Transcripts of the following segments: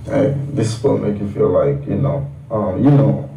Hey, this is supposed to make you feel like, you know.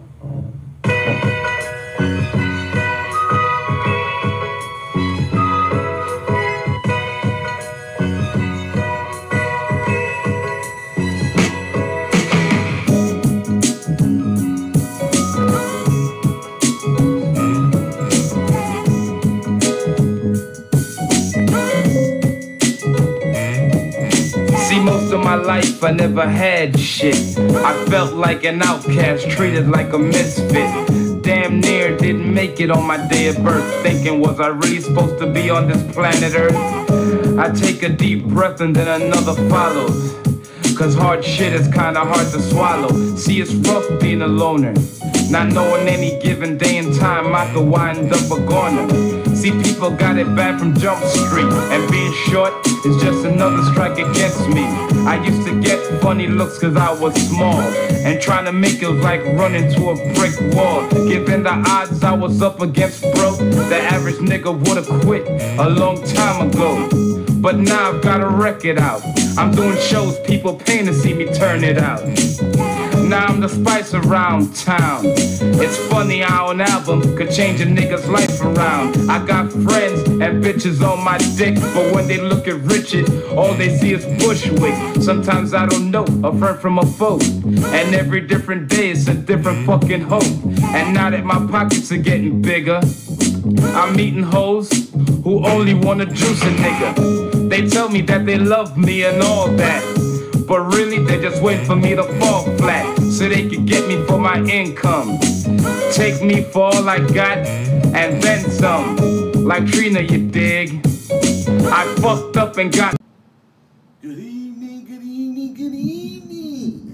See, most of my life I never had shit. I felt like an outcast, treated like a misfit. Damn near didn't make it on my day of birth. Thinking, was I really supposed to be on this planet Earth? I take a deep breath and then another follows. Cause hard shit is kinda hard to swallow. See, it's rough being a loner, not knowing any given day and time I could wind up a goner. See, people got it bad from Jump Street, and being short is just another strike against me. I used to get funny looks cause I was small, and trying to make it was like running to a brick wall. Given the odds I was up against, bro, the average nigga would've quit a long time ago. But now I've got a record out, I'm doing shows, people paying to see me turn it out. Now I'm the spice around town. It's funny how an album could change a nigga's life around. I got friends and bitches on my dick, but when they look at Richard, all they see is Bushwick. Sometimes I don't know a friend from a foe, and every different day it's a different fucking hope. And now that my pockets are getting bigger, I'm meeting hoes who only wanna juice a nigga. They tell me that they love me and all that, but really they just wait for me to fall flat so they could get me for my income. Take me for all I got and then some. Like Trina, you dig? I fucked up and got. Good evening, good evening, good evening.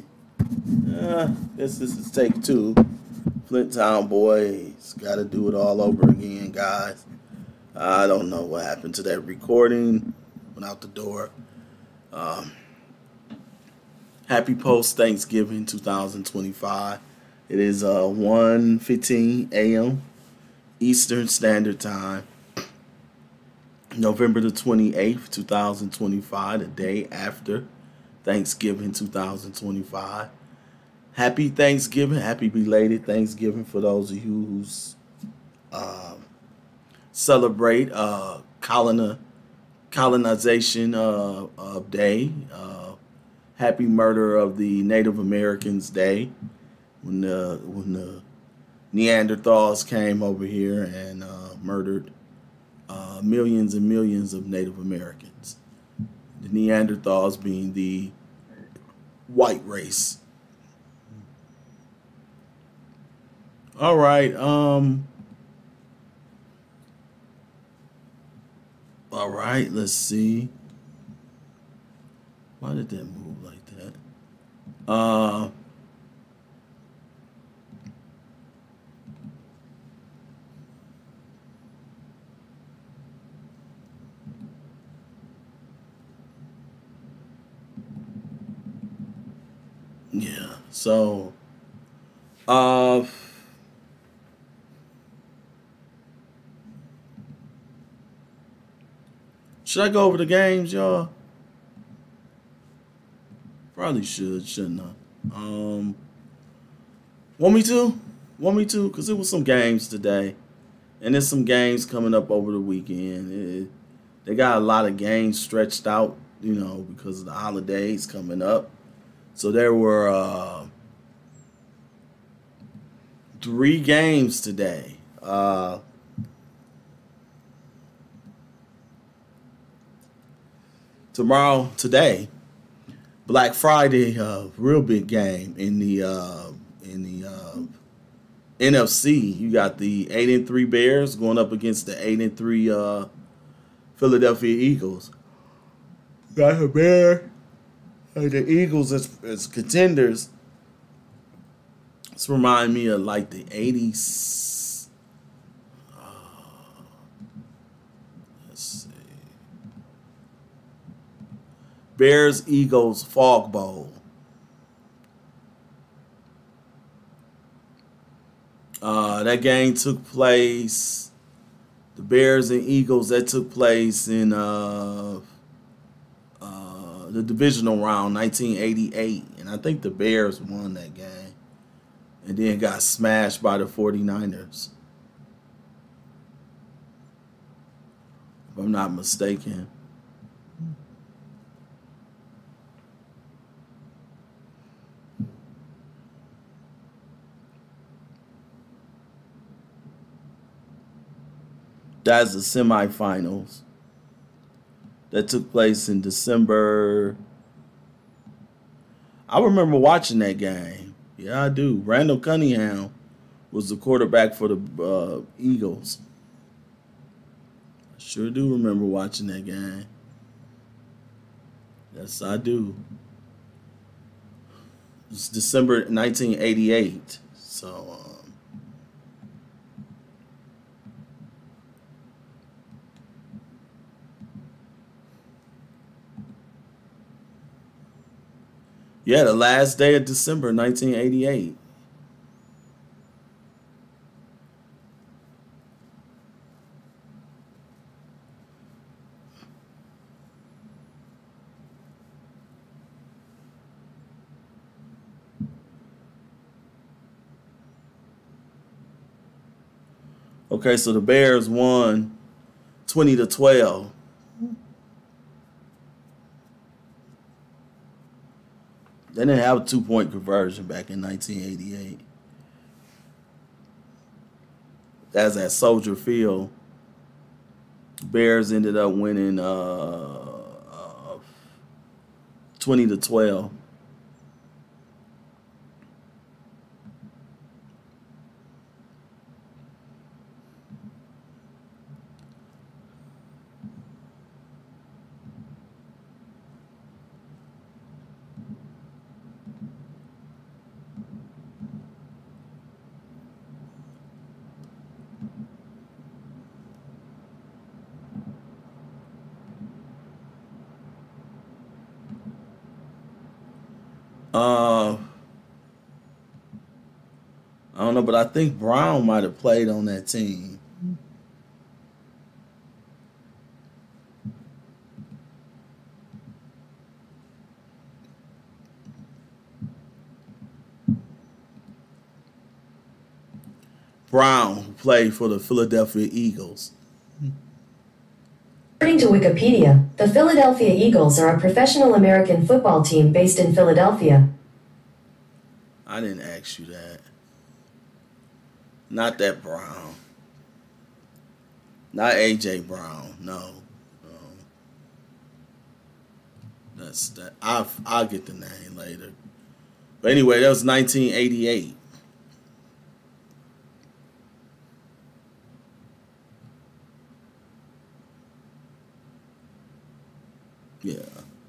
This is take two. Flint Town Boys. Gotta do it all over again, guys. I don't know what happened to that recording. Went out the door. Happy post Thanksgiving 2025. It is 1:15 a.m. Eastern Standard Time. November the 28th, 2025, the day after Thanksgiving 2025. Happy Thanksgiving, happy belated Thanksgiving for those of you who's celebrate colonization day. Happy murder of the Native Americans Day, when the Neanderthals came over here and murdered millions and millions of Native Americans. The Neanderthals being the white race. All right. All right. Let's see. Why did that move like that? Yeah. So, should I go over the games, y'all? Probably shouldn't I? Want me to? Want me to? Because there was some games today. And there's some games coming up over the weekend. They got a lot of games stretched out, you know, because of the holidays coming up. So there were 3 games today. Today, Black Friday, real big game in the NFC. You got the 8-3 Bears going up against the 8-3 Philadelphia Eagles. Got the Bears and the Eagles as contenders. This remind me of like the 80s. Let's see. Bears Eagles Fog Bowl. That game took place. The Bears and Eagles, that took place in the the divisional round, 1988, and I think the Bears won that game, and then got smashed by the 49ers, if I'm not mistaken. That's the semifinals that took place in December. I remember watching that game. Yeah, I do. Randall Cunningham was the quarterback for the Eagles. I sure do remember watching that game. Yes, I do. It's December 1988. So, yeah, the last day of December 1988. Okay, so the Bears won 20-12. They didn't have a 2-point conversion back in 1988. That's at Soldier Field. Bears ended up winning 20-12. I don't know, but I think Brown might have played on that team. Brown, who played for the Philadelphia Eagles. According to Wikipedia, the Philadelphia Eagles are a professional American football team based in Philadelphia. I didn't ask you that. Not that Brown. Not A.J. Brown. No. That's that. I'll get the name later. But anyway, that was 1988. Yeah.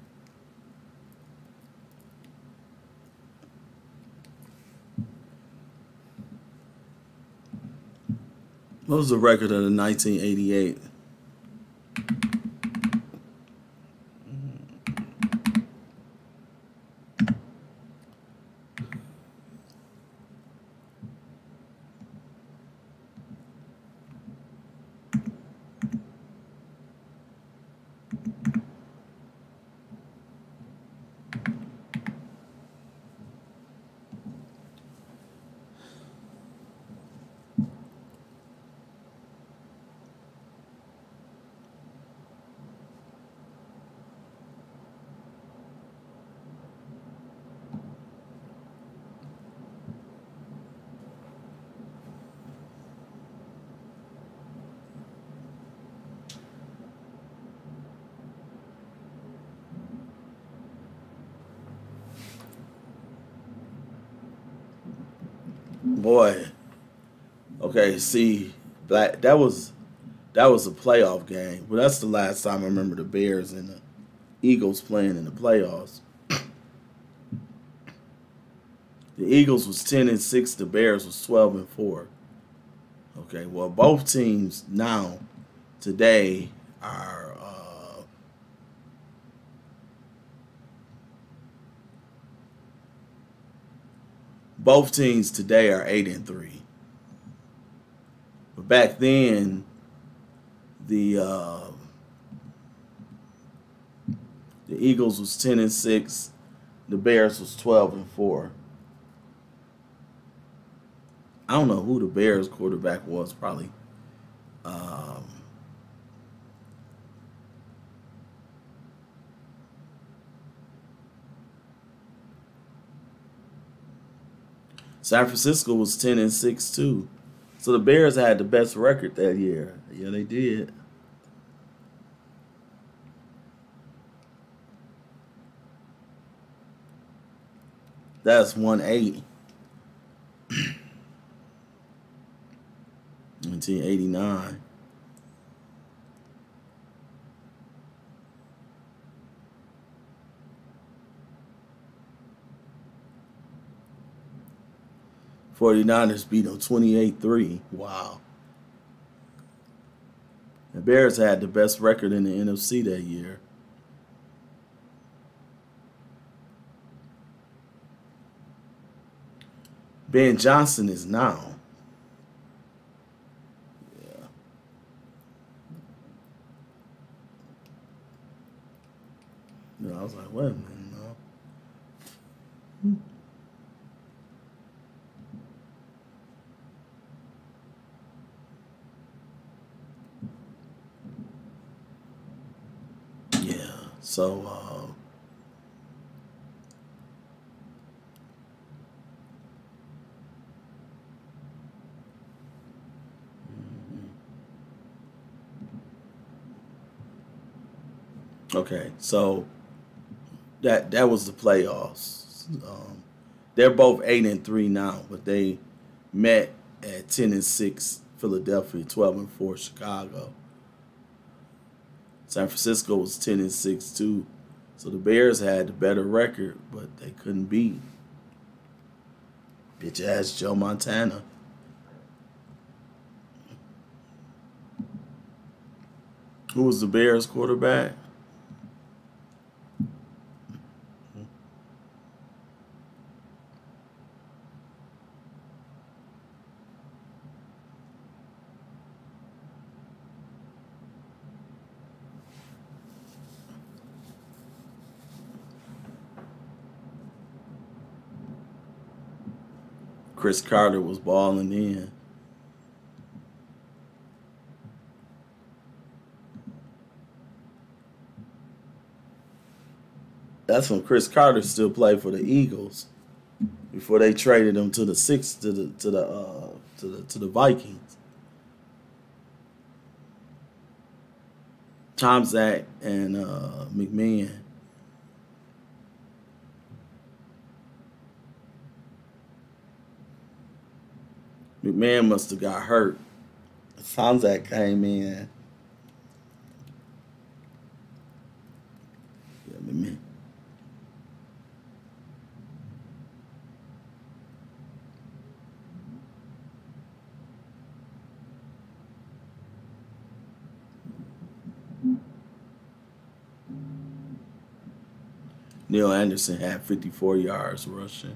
What was the record of the 1988? Boy. Okay, see, that was a playoff game. But that's the last time I remember the Bears and the Eagles playing in the playoffs. The Eagles was 10-6, the Bears was 12-4. Okay, well, both teams now today are both teams today are 8-3. But back then, the The Eagles was 10-6. The Bears was 12-4. I don't know who the Bears quarterback was. Probably. San Francisco was 10-6 too. So the Bears had the best record that year. Yeah, they did. That's 180. 1989. '49ers beat them 28-3. Wow. The Bears had the best record in the NFC that year. Ben Johnson is now. Yeah. You know, I was like, wait a minute, no. Yeah, so okay, so that was the playoffs. They're both 8-3 now, but they met at 10-6 Philadelphia, 12-4 Chicago. San Francisco was 10-6 too, so the Bears had the better record, but they couldn't beat bitch ass Joe Montana. Who was the Bears quarterback? Chris Carter was balling in. That's when Chris Carter still played for the Eagles before they traded him to the Vikings. Tom Zach and McMahon. McMahon must have got hurt. Sounds like came in. Yeah, McMahon. Neil Anderson had 54 yards rushing.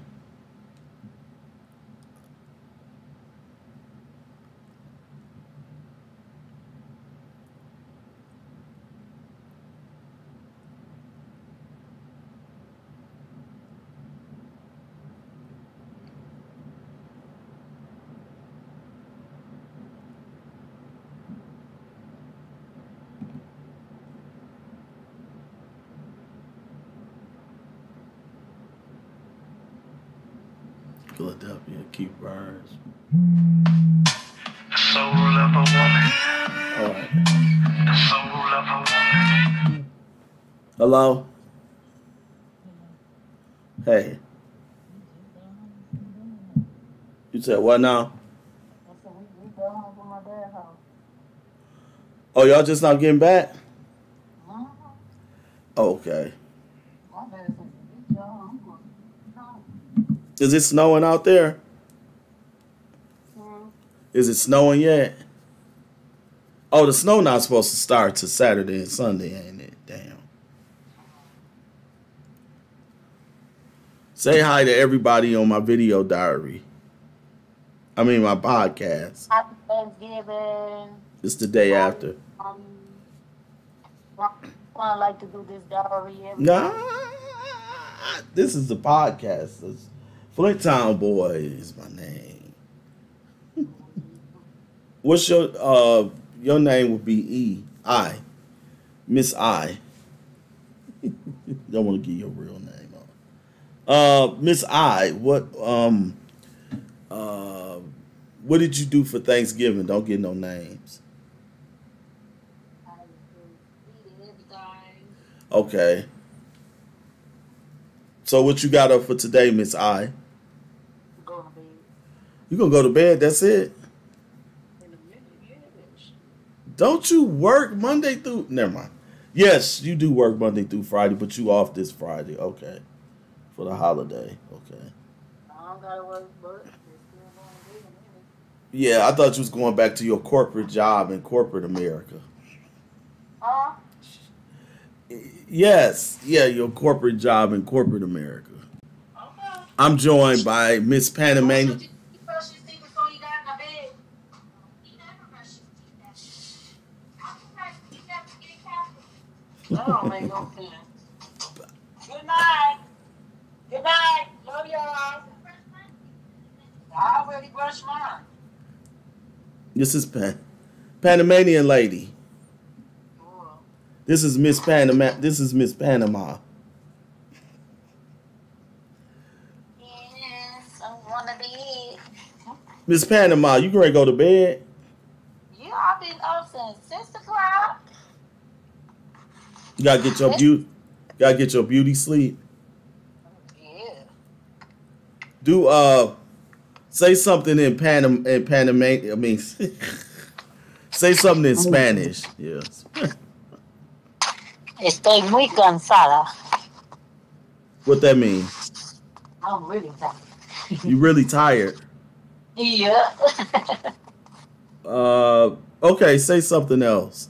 Philadelphia, Keith Burns. The soul of a woman. All right. The soul of a woman. Hello? Hey. You said what now? Oh, y'all just not getting back? Oh, okay. Is it snowing out there? Is it snowing yet? Oh, the snow not supposed to start till Saturday and Sunday, ain't it? Damn. Say hi to everybody on my video diary. I mean my podcast. Happy Thanksgiving. It's the day after. I like to do this diary every Nah, day. this is the podcast. It's Flint Town Boy is my name. What's your name would be I, Miss I. Don't want to give your real name. Miss I, what did you do for Thanksgiving? Don't get no names. I eat everything. Okay. So what you got up for today, Miss I? Go to bed. You gonna go to bed? That's it? In a minute, yes. Don't you work Monday through? Never mind. Yes, you do work Monday through Friday, but you off this Friday. Okay. For the holiday. Okay. I don't gotta work, but it's still going to be in a minute. Yeah, I thought you was going back to your corporate job in corporate America. Huh? Yes. Yeah, your corporate job in corporate America. Okay. I'm joined by Miss Panamanian. You brush your teeth before you got in the bed. You never brush your teeth. I can brush your teeth after getting coffee. That don't make no sense. Good night. Good night. Love y'all. I already brushed mine. This is Panamanian lady. Cool. This is Miss Panama. This is Miss Panama. Yes, I want to be. Miss Panama, you ready to go to bed? Yeah, I've been up since 6 o'clock. You gotta get your beauty. Gotta get your beauty sleep. Yeah. Do say something in Panamanian. I mean, say something in Spanish. Yes. Estoy muy cansada. What that mean? I'm really tired. You really tired? Yeah. Okay. Say something else.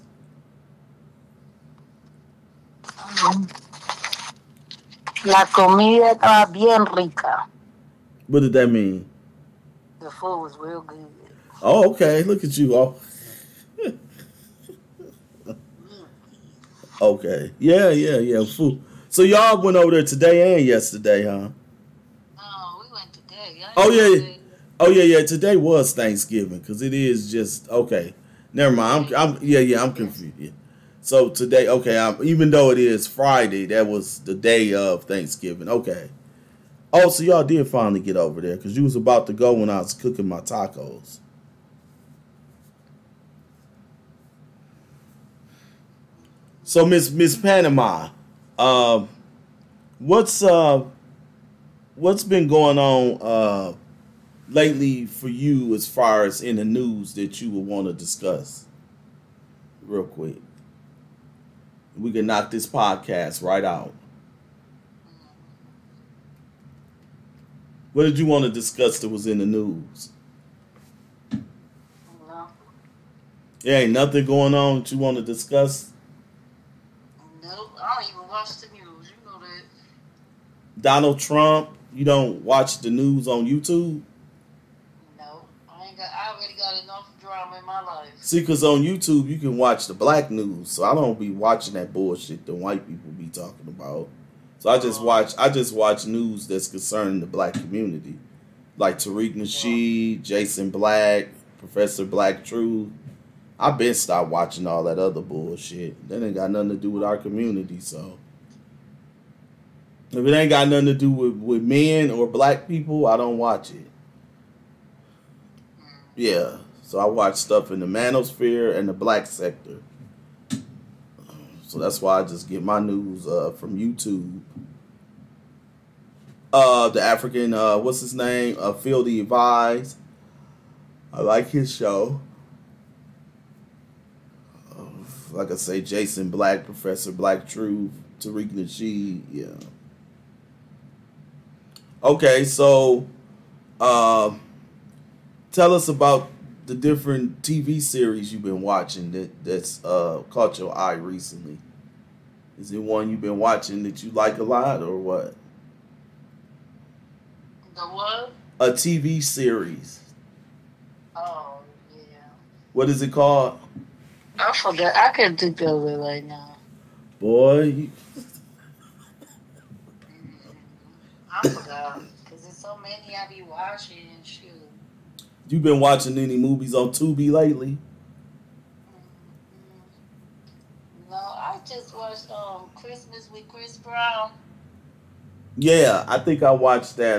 La comida estaba bien rica. What did that mean? The food was real good. Oh, okay. Look at you. Oh. Okay. Yeah. Food. So y'all went over there today and yesterday, huh? Oh, we went today. Oh yeah. Today was Thanksgiving because it is just okay. Never mind. I'm confused. Yeah. So today, okay. Even though it is Friday, that was the day of Thanksgiving. Okay. Oh, so y'all did finally get over there because you was about to go when I was cooking my tacos. So Miss Panama, what's been going on lately for you as far as in the news that you would want to discuss? Real quick. We can knock this podcast right out. What did you want to discuss that was in the news? No. There ain't nothing going on that you want to discuss? Nope. I don't even watch the news. You know that. Donald Trump, you don't watch the news on YouTube? No. I already got enough drama in my life. See, because on YouTube, you can watch the black news. So I don't be watching that bullshit the white people be talking about. So I just watch news that's concerning the black community. Like Tariq Nasheed, Jason Black, Professor Black Truth. I've been stopped watching all that other bullshit. That ain't got nothing to do with our community, so. If it ain't got nothing to do with men or black people, I don't watch it. Yeah. So I watch stuff in the manosphere and the black sector. So that's why I just get my news from YouTube. The African, what's his name? Fieldy Advise. I like his show. Like I say, Jason Black, Professor Black Truth, Tariq Nasheed, yeah. Okay, so tell us about the different TV series you've been watching that's caught your eye recently. Is it one you've been watching that you like a lot or what? The what? A TV series. Oh, yeah. What is it called? I forgot. I can't think of it right now. Boy, I forgot. Because there's so many I be watching and shoot. you been watching any movies on Tubi lately? No, I just watched Christmas with Chris Brown. Yeah, I think I watched that.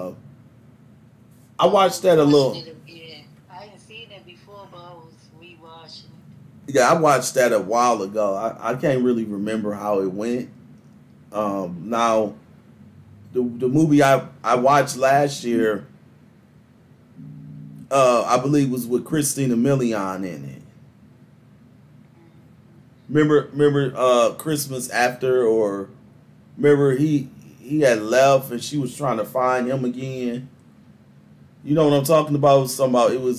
I watched that a little. Yeah, I hadn't seen it before, but I was rewatching it. Yeah, I watched that a while ago. I can't really remember how it went. Now, the movie I watched last year, I believe was with Christina Milian in it. Remember Christmas After, or remember he had left and she was trying to find him again. You know what I'm talking about? It was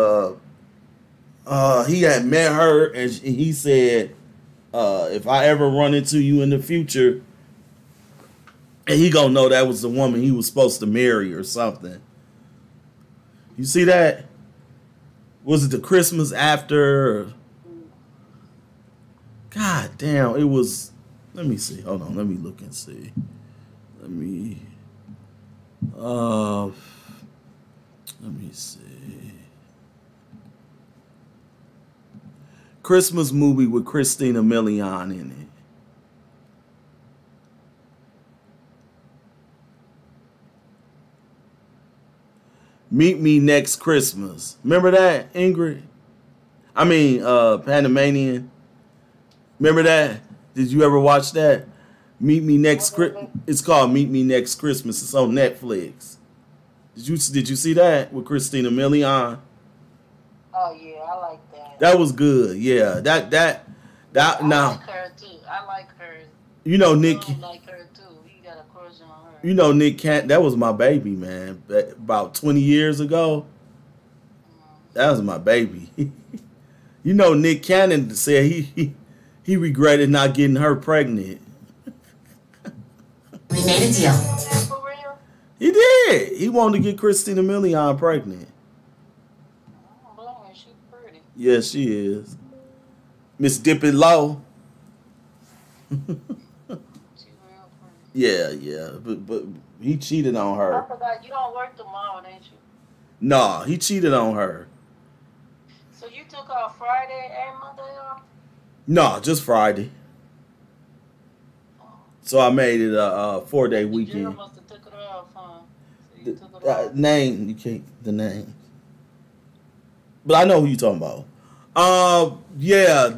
he had met her and he said, if I ever run into you in the future, and he gonna know that was the woman he was supposed to marry or something. You see that? Was it the Christmas After? God damn, it was. Let me see. Hold on. Let me look and see. Let me see. Christmas movie with Christina Milian in it. Meet Me Next Christmas. Remember that, Ingrid? I mean, Panamanian. Remember that? Did you ever watch that? Meet Me Next Christmas. It's called Meet Me Next Christmas. It's on Netflix. Did you see that with Christina Milian? Oh yeah, I like that. That was good. Yeah, that I now. like her too. I like her. You know Nick. I like her too. He got a crush on her. You know Nick Cannon. That was my baby, man. About 20 years ago. That was my baby. You know Nick Cannon said he regretted not getting her pregnant. We made a deal. For real? He did. He wanted to get Christina Milian pregnant. I don't know her. She's pretty. Yes, she is. Miss Dippin' Low. She's real pretty. Yeah. But he cheated on I her. forgot. You don't work tomorrow, ain't you? Nah, he cheated on her. So you took off Friday and Monday off? No, just Friday. So I made it a 4-day Jill weekend. must have took it off, huh? So you took it The off. name, you can't, the name. But I know who you talking about. Yeah,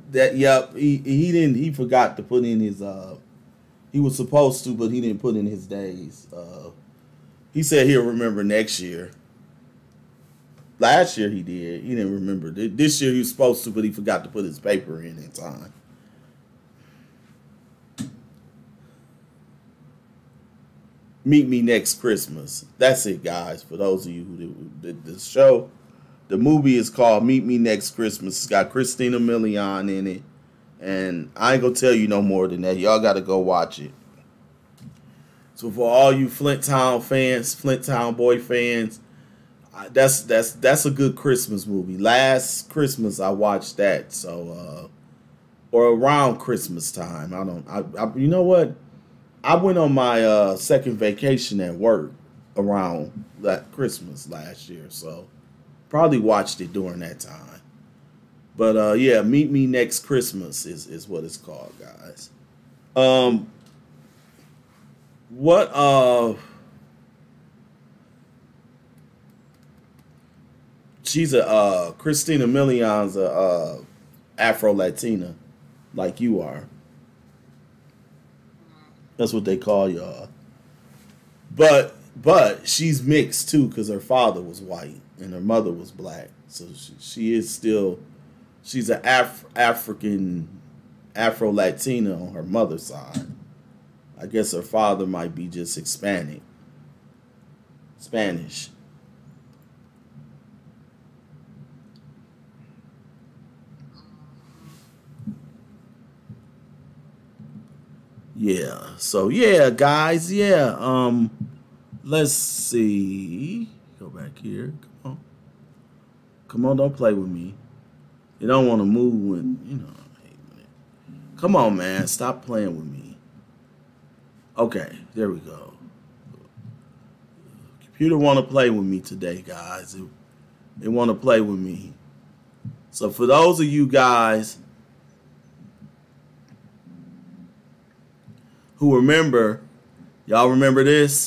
he forgot to put in his, he was supposed to, but he didn't put in his days. He said he'll remember next year. Last year he did. He didn't remember. This year he was supposed to, but he forgot to put his paper in time. Meet Me Next Christmas. That's it, guys. For those of you who did the show, the movie is called Meet Me Next Christmas. It's got Christina Milian in it. And I ain't going to tell you no more than that. Y'all got to go watch it. So for all you Flint Town fans, Flint Town Boy fans, that's a good Christmas movie. Last Christmas I watched that. So or around Christmas time. You know what? I went on my second vacation at work around that Christmas last year, so probably watched it during that time. But yeah, Meet Me Next Christmas is what it's called, guys. She's Christina Milian's a Afro Latina, like you are. That's what they call y'all. But she's mixed too, because her father was white and her mother was black. So she is still, she's an African Afro Latina on her mother's side. I guess her father might be just Spanish. Yeah. So yeah, guys. Yeah. Let's see. Go back here. Come on. Don't play with me. You don't want to move when Come on, man. Stop playing with me. Okay, there we go. Computer want to play with me today, guys. They want to play with me. So for those of you guys who remember, y'all remember this?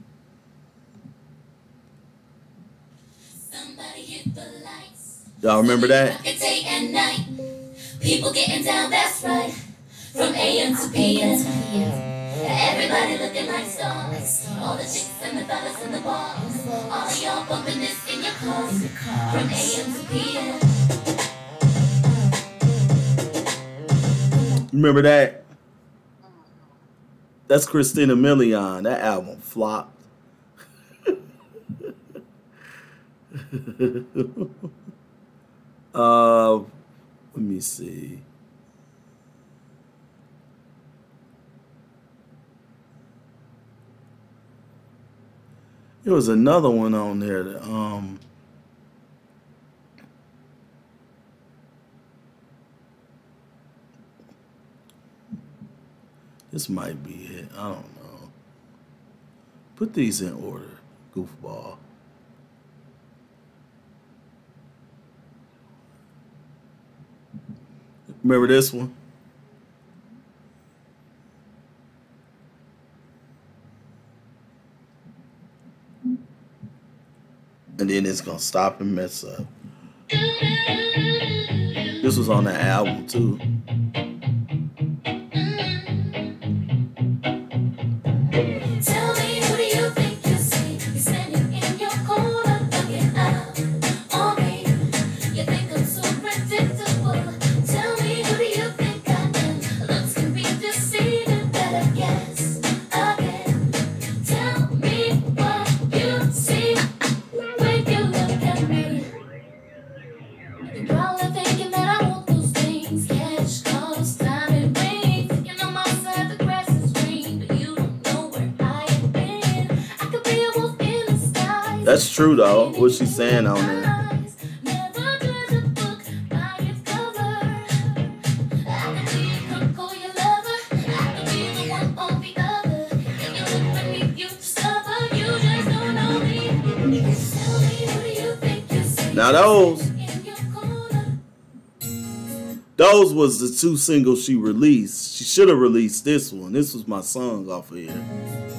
Y'all remember that? Day and night. People getting down, that's right. From AM to PM. Everybody looking like stars. All the chicks and the fellas in the bars. All of y'all bumping this in your cars. From AM to PM. Remember that? That's Christina Milian. That album flopped. Let me see. There was another one on there that this might be it. I don't know. Put these in order, goofball. Remember this one? And then it's gonna stop and mess up. This was on the album too. Tell me, who do you think you see? You're standing in your corner, looking out on me. You think I'm so predictable. Tell me, who do you think I am? Looks can be deceiving, better guess again. Tell me what you see when you look at me. You're probably thinking that I want those things. Cash, cars, diamond rings. Thinking on my side the grass is green, but you don't know where I have been. I could be a wolf in the skies. That's true though. What she's saying on there. Never judge a book by its cover. I could be a crook or your lover. I could be the one or the other. If you look beneath, you discover you just don't know me. Tell me, who do you think you see? Now those In your corner. Those was the two singles she released. She should have released this one. This was my song off of here.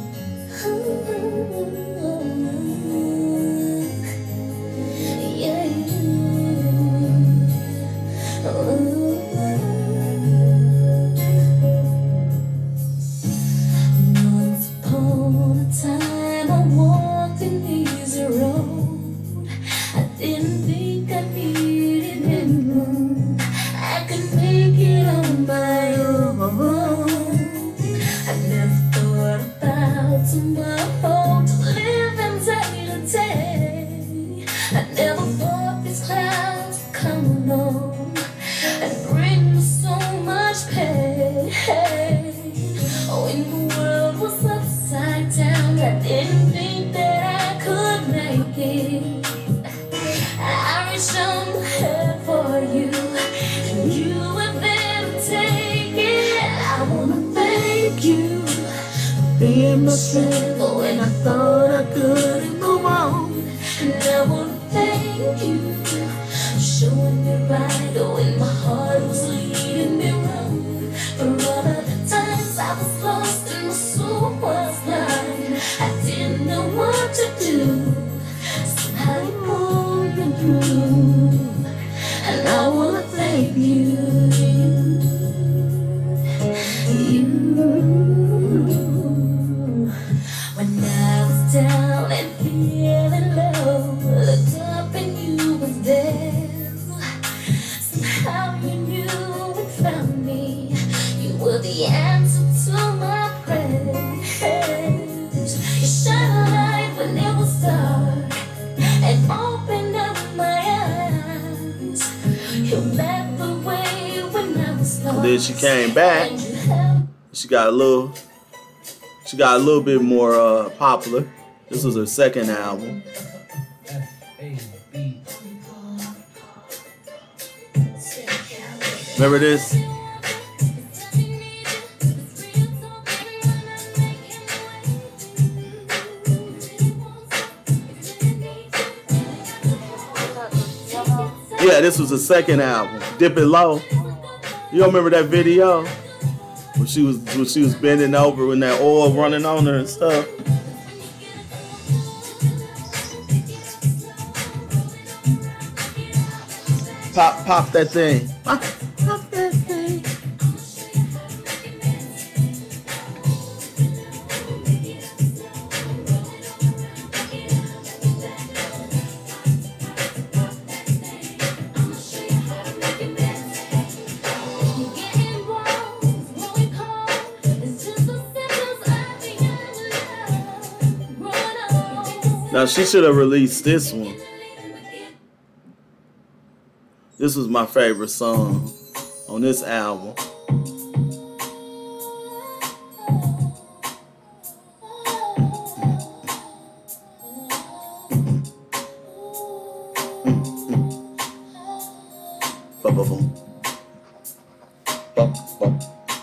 Once upon a time I walked an easy road. I didn't think I needed anyone. I could make it on my own. I never thought about tomorrow to live in day to day. I never thought these clouds would come along and bring me so much pain. When the world was upside down, I didn't think that I could make it. I reached on my head for you, and you were there to take it. I wanna thank you for being my strength when I thought I couldn't go on. And I wanna thank you for showing me right when my heart was leading me wrong. For all of the times I was lost and my soul was blind, I didn't know what to do. Somehow you pulled me through, and I wanna thank you. When I was down and feeling low, looked up and you was there. Somehow you knew and found me. You were the answer to my prayers. You shine a light when it was dark and opened up my eyes. You led the way when I was lost. And then she came back. And you held She got a little bit more popular. This was her second album. Remember this? Yeah, this was the second album, Dip It Low. You don't remember that video? When she was bending over and that oil running on her and stuff. Pop that thing. Pop that thing. Now she should have released this one. This was my favorite song on this album. Ba-ba-boom. Ba-ba.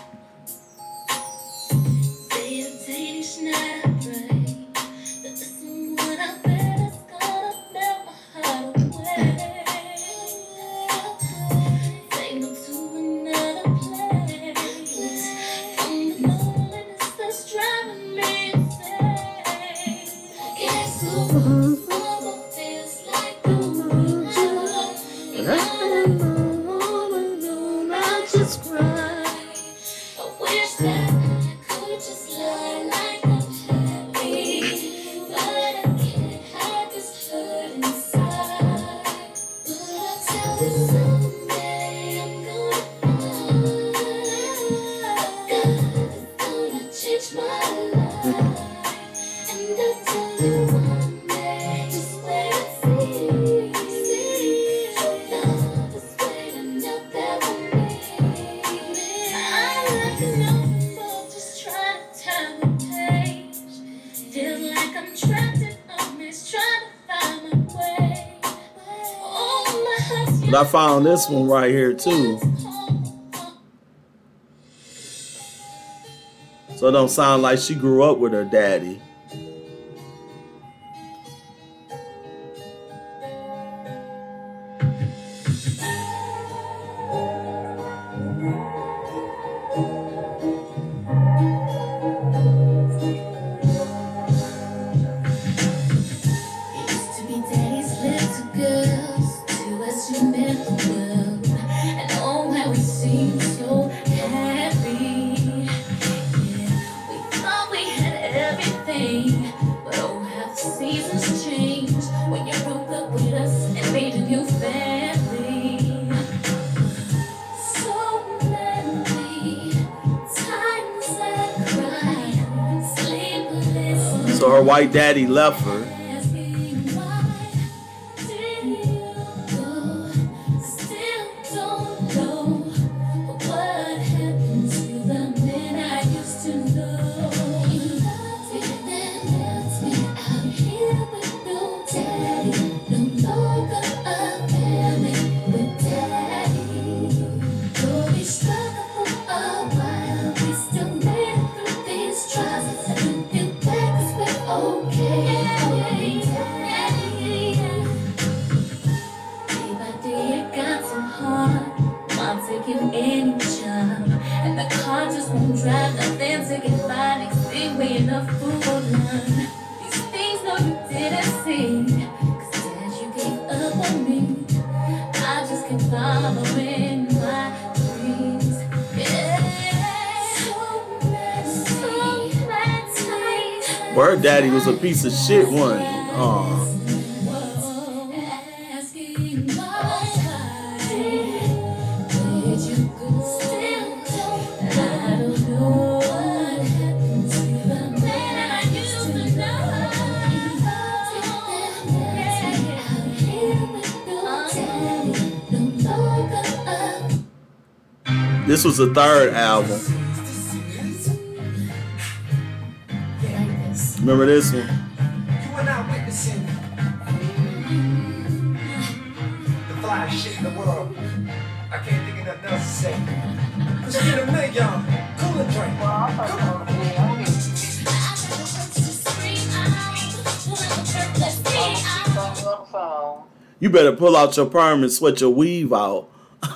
I found this one right here too. So it don't sound like she grew up with her daddy. So her white daddy left her. Well, her daddy was a piece of shit one. This was the third album. Remember this one? You are now witnessing the flyest shit in the world. I can't think of nothing else to say. Let's get a minute, y'all. Cool and drink. Come on. You better pull out your perm and sweat your weave out.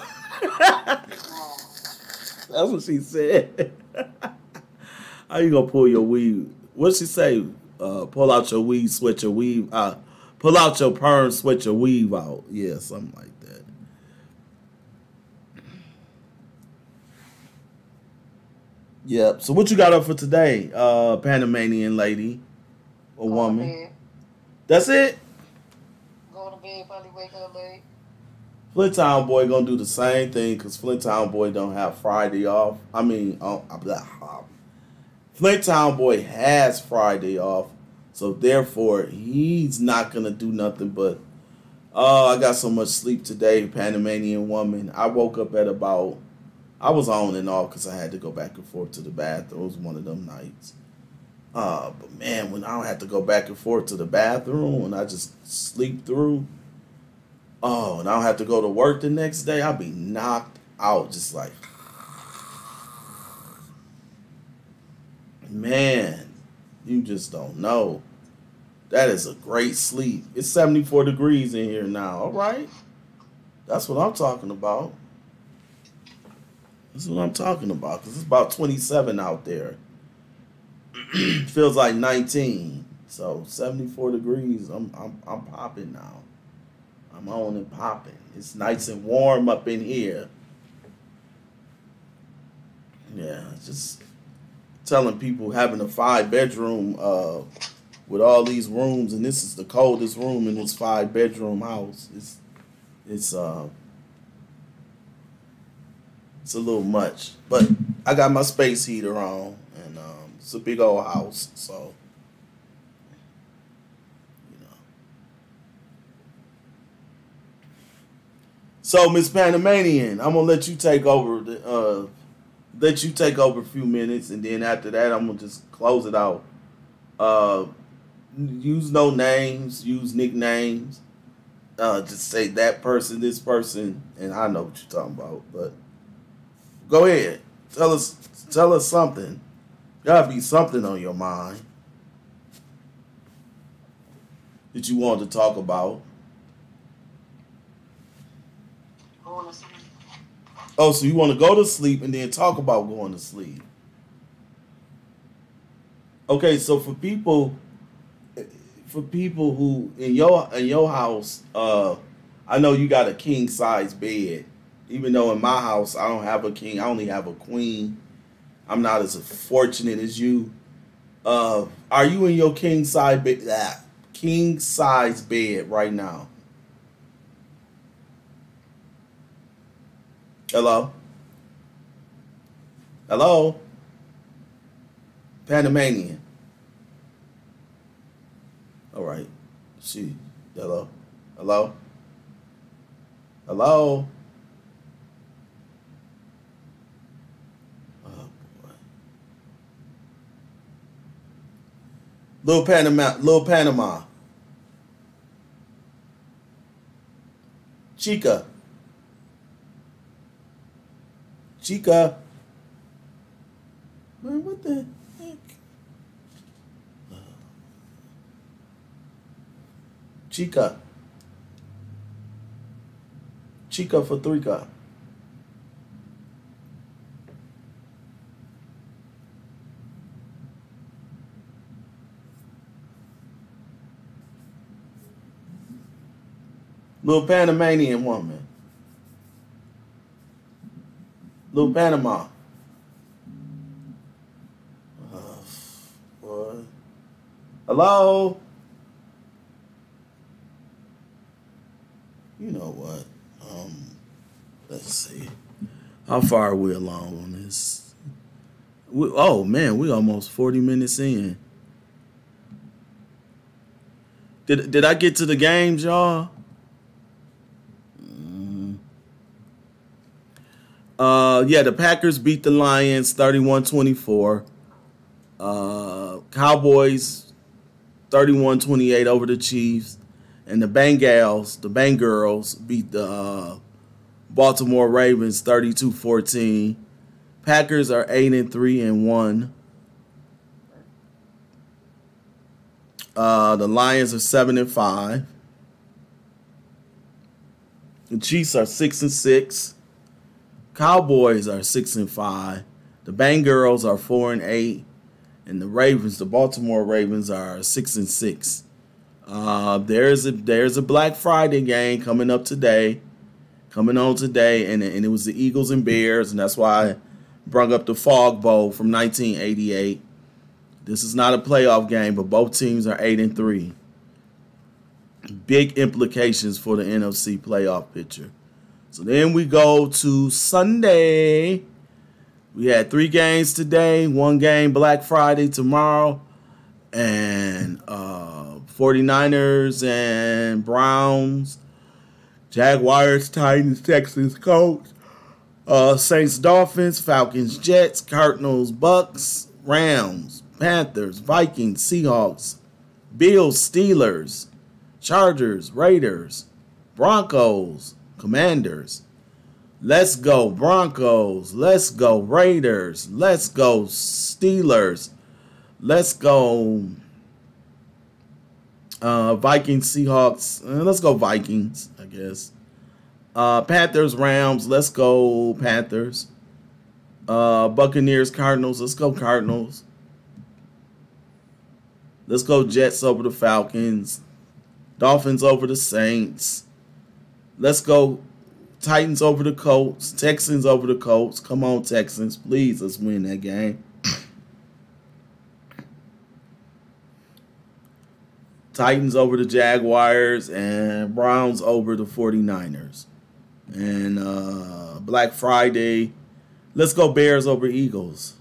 That's what she said. How you gonna pull your weave? What'd she say? Pull out your weave, sweat your weave. Pull out your perm, sweat your weave out. Yeah, something like that. Yep. So what you got up for today, Panamanian lady or woman? That's it? Go to bed, probably wake up late. Flint Town Boy gonna do the same thing because Flint Town Boy don't have Friday off. Flint Town Boy has Friday off, so therefore he's not gonna do nothing but. I got so much sleep today, Panamanian woman. I woke up at about. I was on and off because I had to go back and forth to the bathroom. It was one of them nights. But man, when I don't have to go back and forth to the bathroom and I just sleep through. Oh, and I don't have to go to work the next day. I'll be knocked out, just like, man, you just don't know. That is a great sleep. It's 74 degrees in here now. All right. That's what I'm talking about. That's what I'm talking about, because it's about 27 out there. Feels like 19. So 74 degrees. I'm popping now. I'm on and popping. It's nice and warm up in here. Yeah, just telling people having a 5-bedroom with all these rooms, and this is the coldest room in this 5-bedroom house. It's a little much, but I got my space heater on, and it's a big old house, so. So, Miss Panamanian, I'm gonna let you take over. A few minutes, and then after that, I'm gonna just close it out. Use no names, use nicknames. Just say that person, this person, and I know what you're talking about. But go ahead, tell us something. Gotta be something on your mind that you want to talk about. Oh, so you want to go to sleep and then talk about going to sleep. Okay, so for people who in your house, I know you got a king size bed. Even though in my house I don't have a king, I only have a queen. I'm not as fortunate as you. Are you in your king size bed right now? Hello? Hello? Panamanian. All right. Hello? Hello? Hello? Oh, boy. Little Panama. Chica. Man, what the heck? Chica for 3K. Little Panamanian woman. Little Panama. Boy. Hello? You know what? Let's see. How far are we along on this? Oh, man, we almost 40 minutes in. Did I get to the games, y'all? Yeah, the Packers beat the Lions 31-24. Cowboys 31-28 over the Chiefs. And the Bengals beat the Baltimore Ravens 32-14. Packers are 8-3-1. The Lions are 7-5. The Chiefs are 6-6. Cowboys are 6-5. The Bengals are 4-8. And the Ravens, the Baltimore Ravens, are 6-6. There's a Black Friday game coming on today, and it was the Eagles and Bears, and that's why I brought up the Fog Bowl from 1988. This is not a playoff game, but both teams are 8-3. Big implications for the NFC playoff picture. So then we go to Sunday. We had 3 games today, 1 game Black Friday tomorrow, and 49ers and Browns, Jaguars, Titans, Texans, Colts, Saints, Dolphins, Falcons, Jets, Cardinals, Bucks, Rams, Panthers, Vikings, Seahawks, Bills, Steelers, Chargers, Raiders, Broncos, Commanders. Let's go Broncos. Let's go Raiders. Let's go Steelers. Let's go Vikings, Seahawks. Let's go Vikings, I guess. Panthers, Rams. Let's go Panthers. Buccaneers, Cardinals. Let's go Cardinals. Let's go Jets over the Falcons. Dolphins over the Saints. Let's go Titans over the Colts. Texans over the Colts. Come on, Texans. Please, let's win that game. Titans over the Jaguars. And Browns over the 49ers. And Black Friday, let's go Bears over Eagles.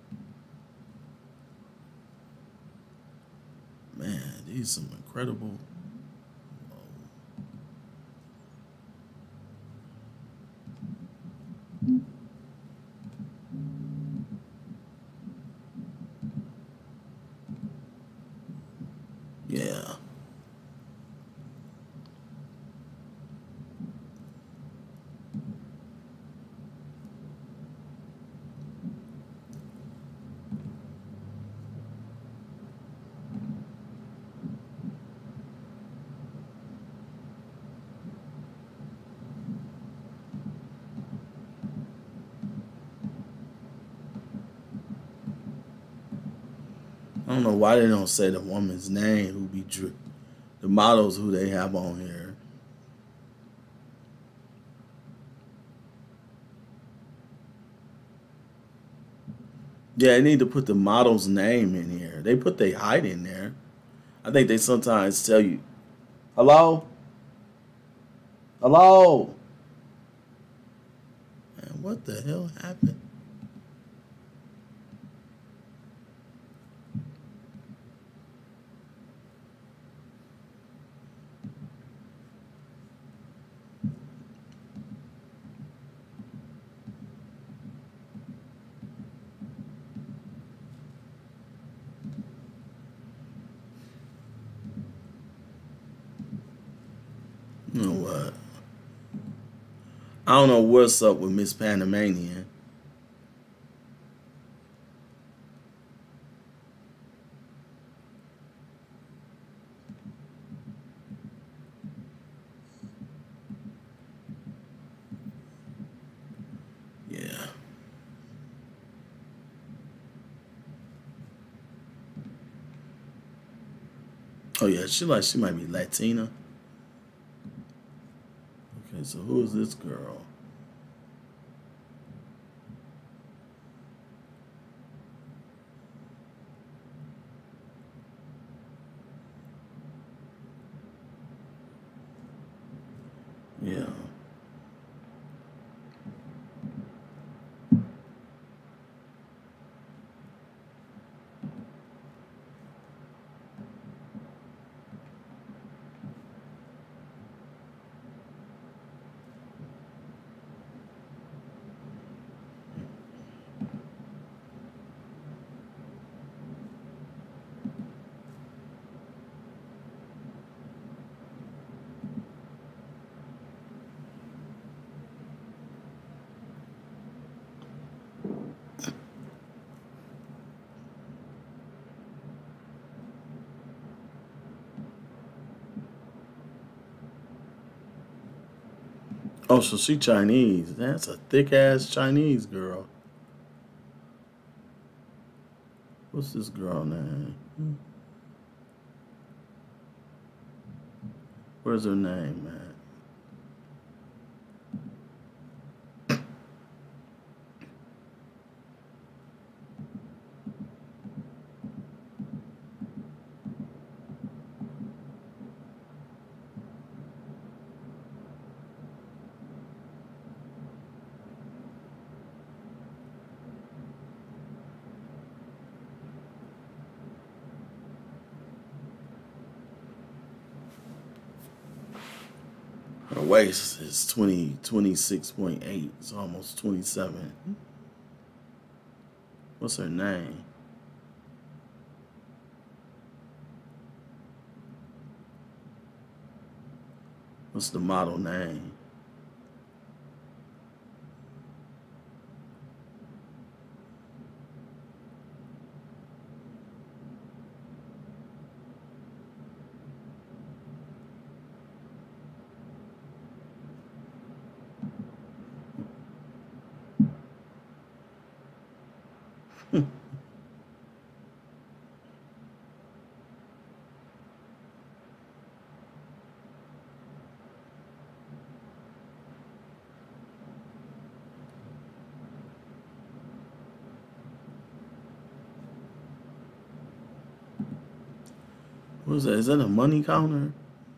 Man, these are some incredible. Yeah. I don't know why they don't say the woman's name who be the models who they have on here. Yeah, they need to put the model's name in here. They put their height in there. I think they sometimes tell you, hello? Hello? Man, what the hell happened? You know what? I don't know what's up with Miss Panamanian. Yeah. Oh yeah, she might be Latina. Okay, so who is this girl? Yeah. Oh, so she Chinese. That's a thick ass Chinese girl. What's this girl name? Where's her name, man? Her waist is 26.8. It's almost 27. What's her name? What's the model name? What is that? Is that a money counter?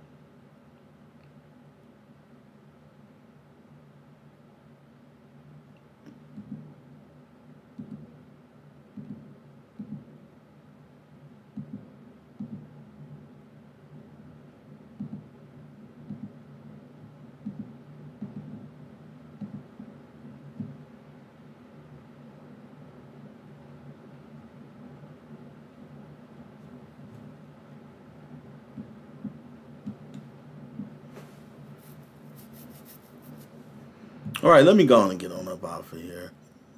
All right, let me go on and get on up out of here.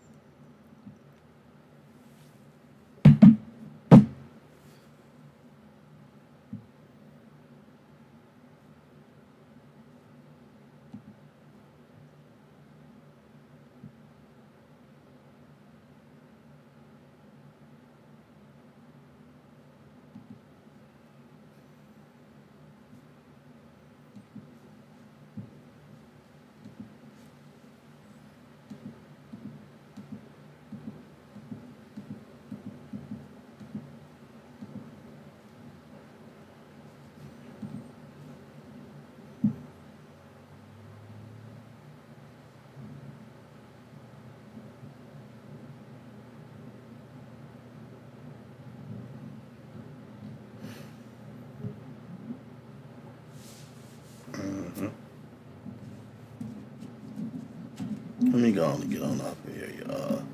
Let me go on and get on up here, y'all.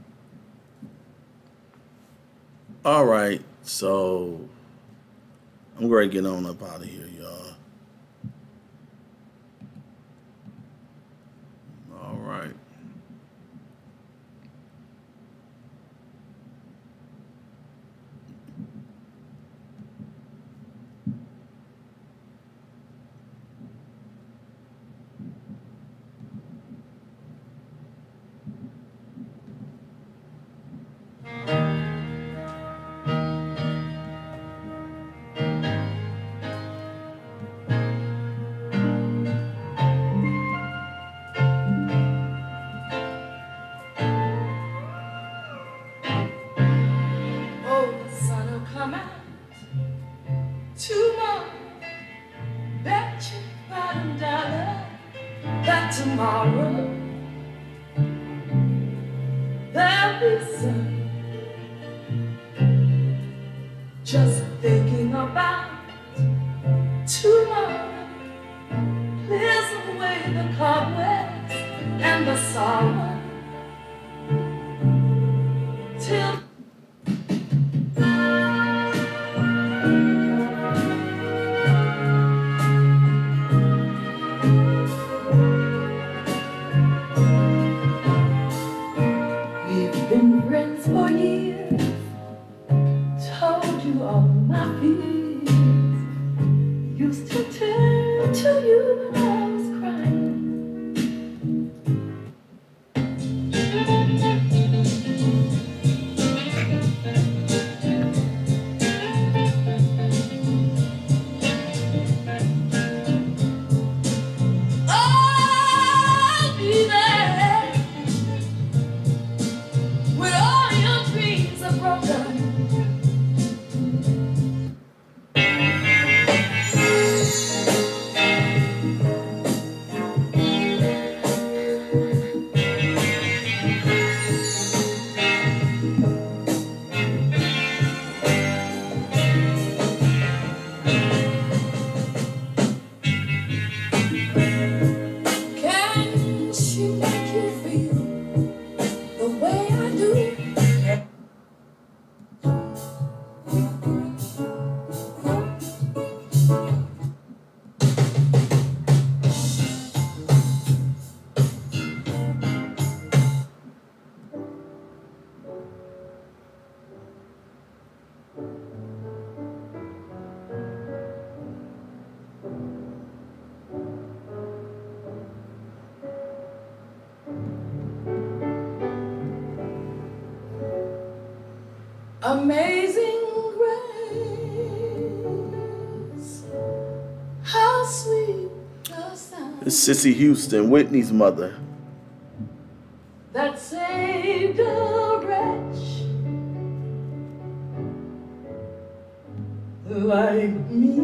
All right, so I'm going to get on up out of here, y'all. All right. Oh, the sun will come out tomorrow. Bet you bottom dollar that tomorrow there'll be sun. Just thinking about tomorrow clears away the cobwebs and the sorrow till we've been friends for years. Told you all my fears. Used to turn to you when I was crying. Amazing grace, how sweet the sound It's Sissy Houston, Whitney's mother. that saved a wretch like me.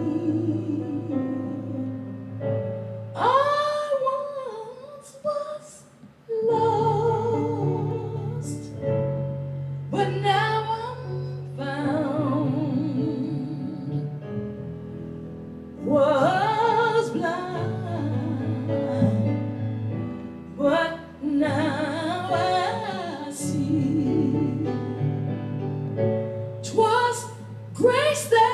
I once was lost, but now I'm found. Was blind, but now I see. 'Twas grace that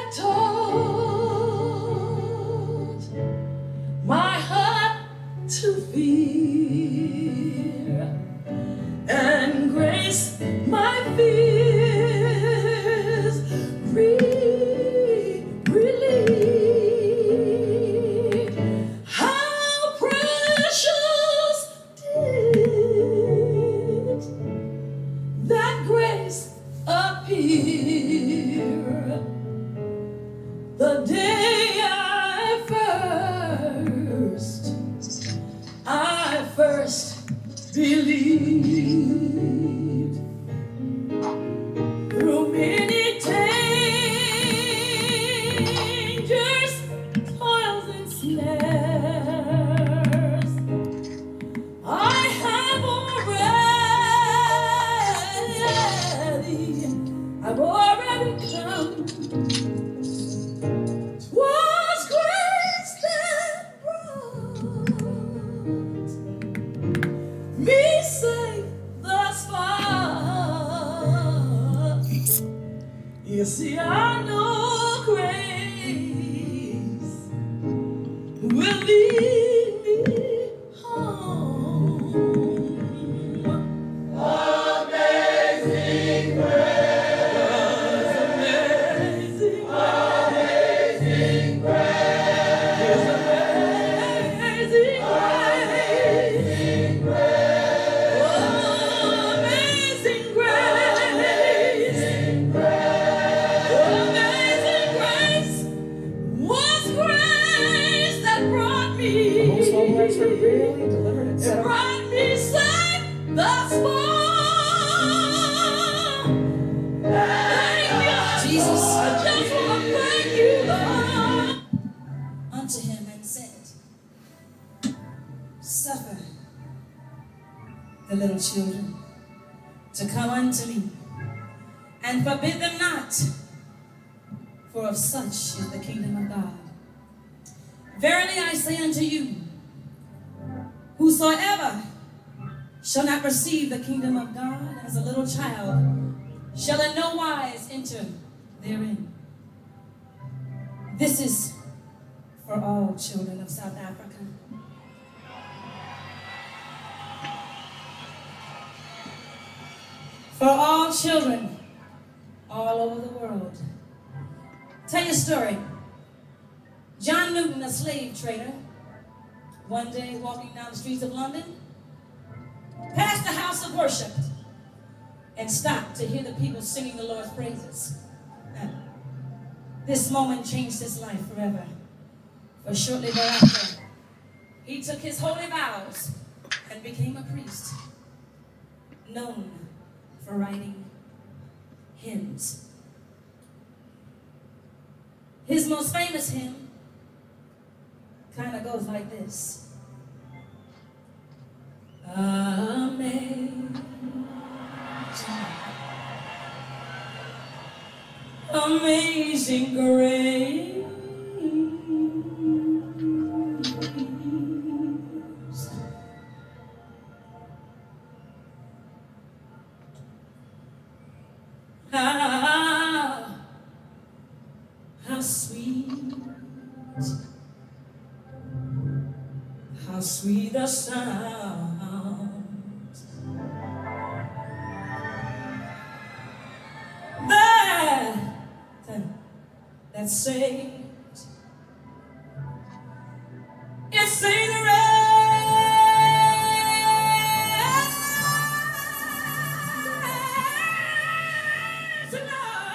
taught my heart to fear, and grace my fears relieved. How precious did that grace appear the day I first believed. Through many dangers, toils and snares, I have already come. 'Twas grace that brought me safe thus far. You see, I know grace will lead me home. Amazing grace, amazing grace, amazing grace, oh, amazing grace, amazing grace was grace that brought me. It brought me safe thus far. Thank you, Jesus. I just want to thank you, Lord. Unto him and said, suffer the little children to come unto me, and forbid them not, for of such is the kingdom of God. Verily I say unto you, whosoever shall not receive the kingdom of God as a little child shall in no wise enter therein. This is for all children of South Africa. For all children all over the world. Tell you a story. John Newton, a slave trader, one day walking down the streets of London, passed the house of worship and stopped to hear the people singing the Lord's praises. This moment changed his life forever. For shortly thereafter, he took his holy vows and became a priest, known for writing hymns. His most famous hymn kind of goes like this. Amazing, amazing grace, how sweet, how sweet the sound that saved. It saved the rest.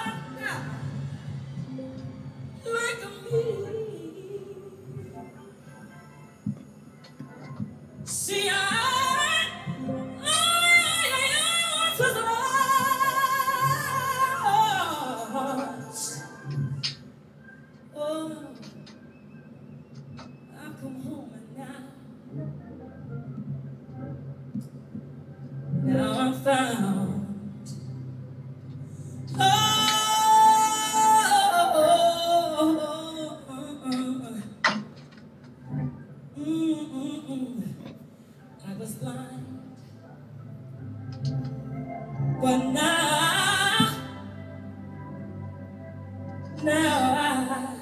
Now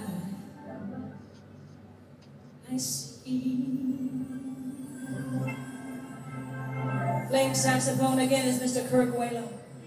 I see. Playing saxophone again is Mr. Kirk Whalen.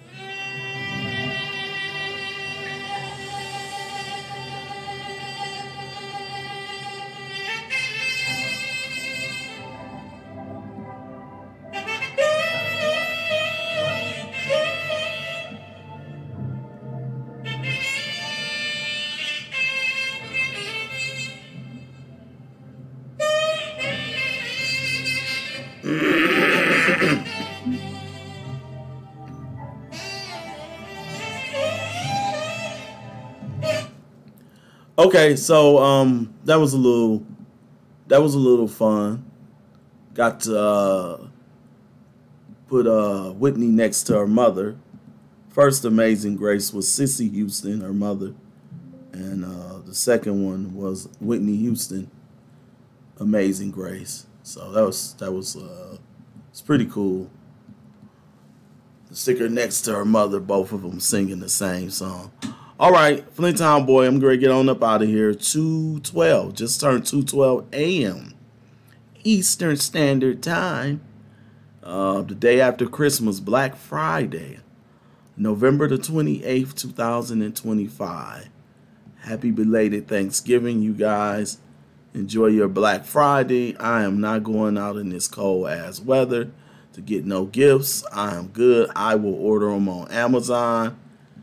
Okay, so that was a little fun. Got to put Whitney next to her mother. First Amazing Grace was Cissy Houston, her mother, and the second one was Whitney Houston, Amazing Grace. So that was it's pretty cool. To stick her next to her mother, both of them singing the same song. All right, Flint Town Boy, I'm going to get on up out of here. 2:12, just turned 2:12 a.m. Eastern Standard Time. The day after Christmas, Black Friday, November the 28th, 2025. Happy belated Thanksgiving, you guys. Enjoy your Black Friday. I am not going out in this cold-ass weather to get no gifts. I am good. I will order them on Amazon.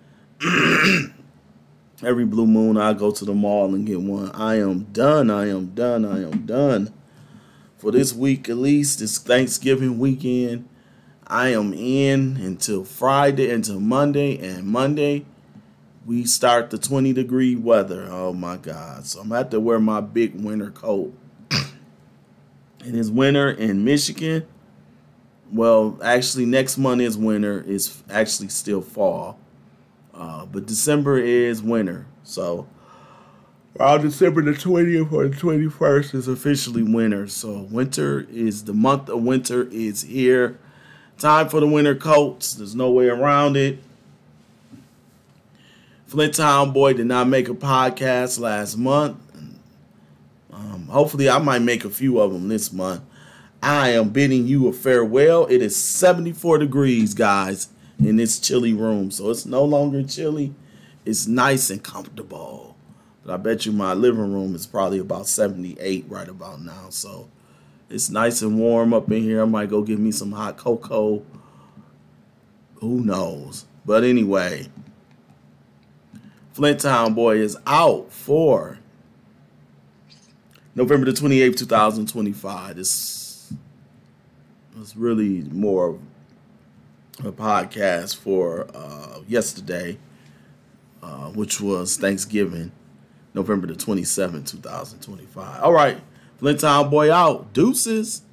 Every blue moon, I go to the mall and get one. I am done. I am done. I am done. For this week, at least, this Thanksgiving weekend, I am in until Friday, until Monday. And Monday, we start the 20-degree weather. Oh, my God. So I'm going to have to wear my big winter coat. It is winter in Michigan. Well, actually, next month is winter. It's actually still fall. But December is winter. So around December the 20th or the 21st is officially winter. So winter is, the month of winter is here. Time for the winter coats. There's no way around it. Flint Town Boy did not make a podcast last month. Hopefully I might make a few of them this month. I am bidding you a farewell. It is 74 degrees, guys, in this chilly room. So it's no longer chilly. It's nice and comfortable. But I bet you my living room is probably about 78 right about now. So it's nice and warm up in here. I might go get me some hot cocoa. Who knows? But anyway, Flint Town Boy is out for November the 28th, 2025. This was really more of a podcast for yesterday, which was Thanksgiving, November the 27th, 2025. All right, Flint Town Boy out. Deuces.